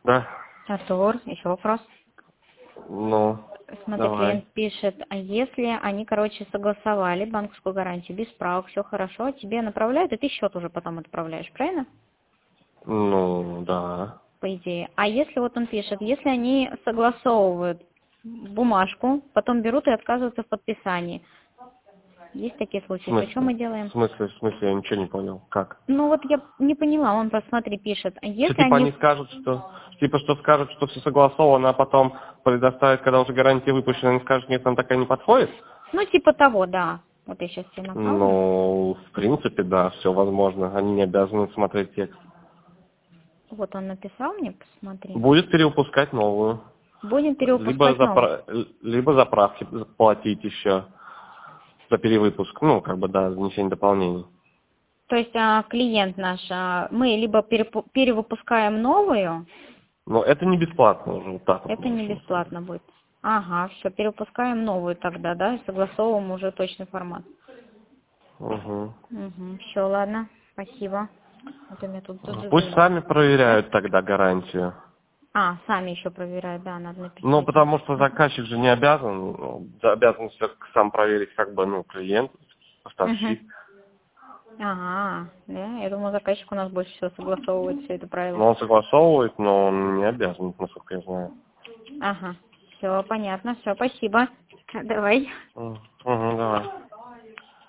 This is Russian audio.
Да. Артур, еще вопрос. Ну, Смотри, давай. клиент пишет, а если они, короче, согласовали банковскую гарантию без правок, все хорошо, тебе направляют, и ты счет уже потом отправляешь, правильно? Ну, да. По идее. А если вот он пишет, если они согласовывают бумажку, потом берут и отказываются в подписании. Есть такие В случаи. То что смысле? мы делаем? В смысле, я ничего не понял. Как? Ну вот я не поняла, он, посмотри, пишет. А Что, если типа, они... они скажут, что скажут, что все согласовано, а потом предоставят, когда уже гарантия выпущена, они скажут, нет, нам такая не подходит? Ну, типа того, да. Вот я сейчас тебе направлю. Ну, в принципе, да, все возможно. Они не обязаны смотреть текст. Вот он написал мне, посмотри. Будет перевыпускать новую. Будем Либо перевыпускать новую. либо заправки платить еще за перевыпуск. Ну, как бы, да, за внесение дополнений. То есть клиент наш, мы либо перевыпускаем новую, Но это не бесплатно уже, вот так вот это не можно сказать. бесплатно будет. Ага, все, перевыпускаем новую тогда, да, и согласовываем уже точный формат. Угу. Угу, все, ладно, спасибо. Вот у меня тут Пусть звонок. сами проверяют тогда гарантию. А, сами еще проверяют, да, надо Ну, написать. потому что заказчик же не обязан, обязан все сам проверить, как бы, ну, клиент, Угу. поставщик. Ага, да, я думаю, заказчик у нас больше всего согласовывает все это правило. Но он согласовывает, но он не обязан, насколько я знаю. Ага, все понятно, все, спасибо. Давай. Угу, давай.